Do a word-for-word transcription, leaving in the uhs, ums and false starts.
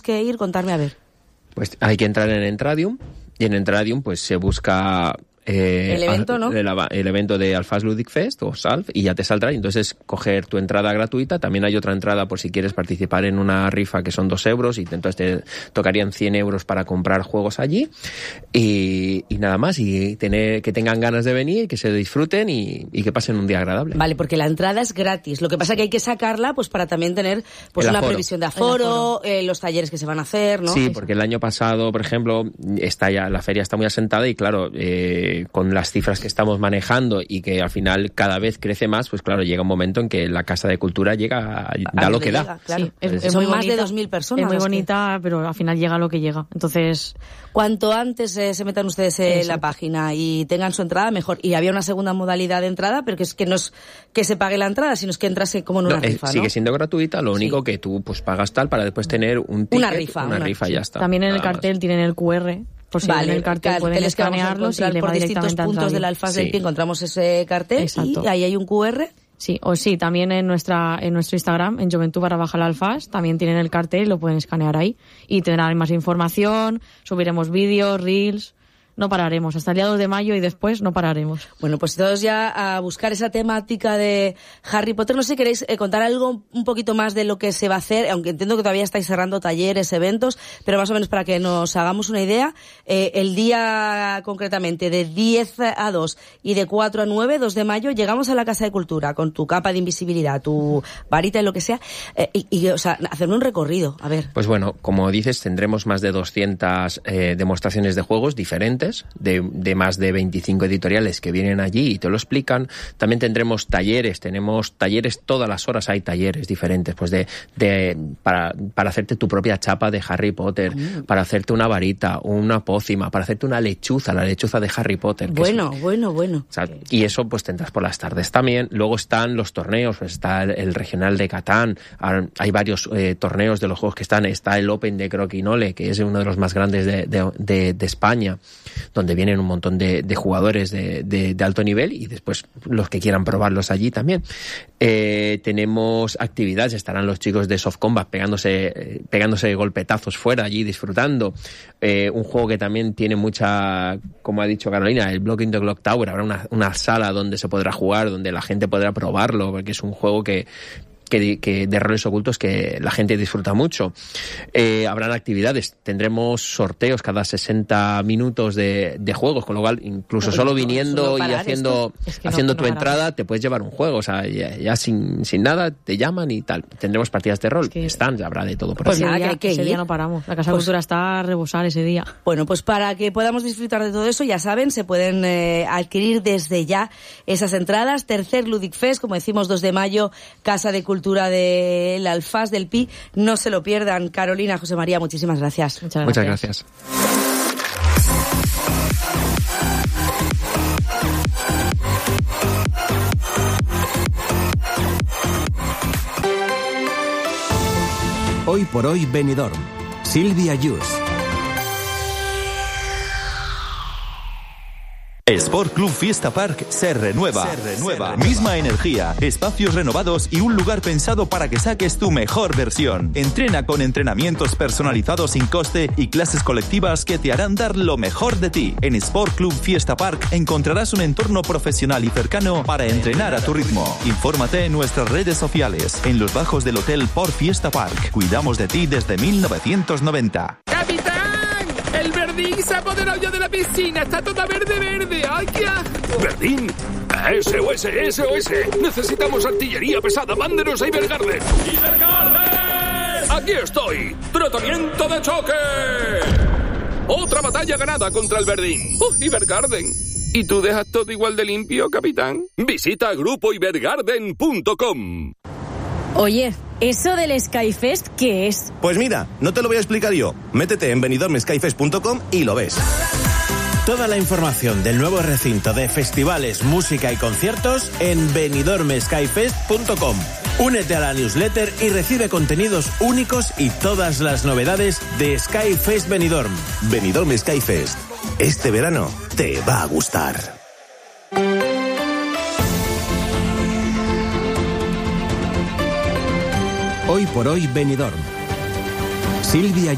que ir? Contarme a ver. Pues hay que entrar en Entradium, y en Entradium pues se busca... Eh, el evento, ¿no? El, el evento de Alphas Ludic Fest o S A L F, y ya te saldrá, y entonces coger tu entrada gratuita. También hay otra entrada por si quieres participar en una rifa que son dos euros, y entonces te tocarían cien euros para comprar juegos allí, y, y nada más, y tener que tengan ganas de venir, que se disfruten y, y que pasen un día agradable. Vale, porque la entrada es gratis, lo que pasa es que hay que sacarla pues para también tener pues una previsión de aforo, aforo. Eh, los talleres que se van a hacer, ¿no? Sí, porque el año pasado, por ejemplo, está ya la feria está muy asentada, y claro, eh, con las cifras que estamos manejando y que al final cada vez crece más, pues claro, llega un momento en que la Casa de Cultura llega, da lo que llega, da. Claro. Sí, es, es Son muy más bonita, de dos mil personas. Es muy bonita, que... pero al final llega lo que llega. Entonces, cuanto antes eh, se metan ustedes en Exacto. la página y tengan su entrada, mejor. Y había una segunda modalidad de entrada, pero que es que no es que se pague la entrada, sino es que entrase como en una no, rifa, es, ¿no? Sigue siendo gratuita, lo único sí. que tú pues pagas tal para después tener un ticket, una rifa, una, una rifa y ya está. También en el cartel más. Tienen el cu erre. Por si vale, en el cartel, cartel pueden escanearlos y le por va distintos puntos del Alphas sí. del Pi encontramos ese cartel. Exacto. Y ahí hay un cu erre. Sí, o sí, también en nuestra en nuestro Instagram, en Juventud barra baja el Alphas, también tienen el cartel y lo pueden escanear ahí. Y tendrán más información, subiremos vídeos, reels... No pararemos, hasta el día dos de mayo y después no pararemos. Bueno, pues todos ya a buscar esa temática de Harry Potter. No sé si queréis eh, contar algo un poquito más de lo que se va a hacer, aunque entiendo que todavía estáis cerrando talleres, eventos, pero más o menos para que nos hagamos una idea, eh, el día concretamente de diez a dos y de cuatro a nueve, dos de mayo, llegamos a la Casa de Cultura con tu capa de invisibilidad, tu varita y lo que sea, eh, y, y, o sea, hacerme un recorrido, a ver. Pues bueno, como dices, tendremos más de doscientas eh, demostraciones de juegos diferentes, De, de más de veinticinco editoriales que vienen allí y te lo explican. También tendremos talleres, tenemos talleres todas las horas, hay talleres diferentes, pues de, de para, para hacerte tu propia chapa de Harry Potter, mm. para hacerte una varita, una pócima, para hacerte una lechuza, la lechuza de Harry Potter. Bueno, es, bueno, bueno. O sea, y eso pues tendrás por las tardes también. Luego están los torneos, pues está el, el regional de Catán, hay varios eh, torneos de los juegos que están, está el Open de Croquinole, que es uno de los más grandes de, de, de, de España, donde vienen un montón de, de jugadores de, de, de alto nivel y después los que quieran probarlos allí también. Eh, tenemos actividades, estarán los chicos de Soft Combat pegándose, pegándose golpetazos fuera allí, disfrutando. Eh, un juego que también tiene mucha, como ha dicho Carolina, el Blocking the Clock Tower, habrá una, una sala donde se podrá jugar, donde la gente podrá probarlo, porque es un juego que Que, que de roles ocultos que la gente disfruta mucho. Eh, habrán actividades, tendremos sorteos cada sesenta minutos de, de juegos, con lo cual incluso solo viniendo solo y haciendo es que haciendo no, tu no entrada te puedes llevar un juego, o sea, ya, ya sin, sin nada te llaman y tal. Tendremos partidas de rol, es que stands, habrá de todo por pues ahí. Pues nada, que ese día no paramos, la Casa de pues, Cultura está a rebosar ese día. Bueno, pues para que podamos disfrutar de todo eso, ya saben, se pueden eh, adquirir desde ya esas entradas. Tercer Ludic Fest, como decimos, dos de mayo, Casa de Cultura Cultura del Alphas del Pi, no se lo pierdan. Carolina, José María, muchísimas gracias. Muchas gracias. Muchas gracias. Hoy por hoy Benidorm. Silvia Yus. Sport Club Fiesta Park se renueva. Se renueva. Misma energía, espacios renovados y un lugar pensado para que saques tu mejor versión. Entrena con entrenamientos personalizados sin coste y clases colectivas que te harán dar lo mejor de ti. En Sport Club Fiesta Park encontrarás un entorno profesional y cercano para entrenar a tu ritmo. Infórmate en nuestras redes sociales, en los bajos del Hotel Port Fiesta Park. Cuidamos de ti desde mil novecientos noventa. ¡Capitán! ¡El Verdín se ha apoderado ya de la piscina! ¡Está toda verde, verde! ¡Ay, qué asco! ¿Verdín? ¡S O S, S O S! ¡Necesitamos artillería pesada! ¡Mándenos a Ibergarden! ¡Ibergarden! ¡Aquí estoy! ¡Tratamiento de choque! ¡Otra batalla ganada contra el Verdín! ¡Oh, Ibergarden! ¿Y tú dejas todo igual de limpio, capitán? Visita grupo ibergarden punto com. Oye, ¿eso del Skyfest qué es? Pues mira, no te lo voy a explicar yo. Métete en benidorm skyfest punto com y lo ves. Toda la información del nuevo recinto de festivales, música y conciertos en benidorm skyfest punto com. Únete a la newsletter y recibe contenidos únicos y todas las novedades de Skyfest Benidorm. Benidorm Skyfest. Este verano te va a gustar. Hoy por hoy Benidorm. Silvia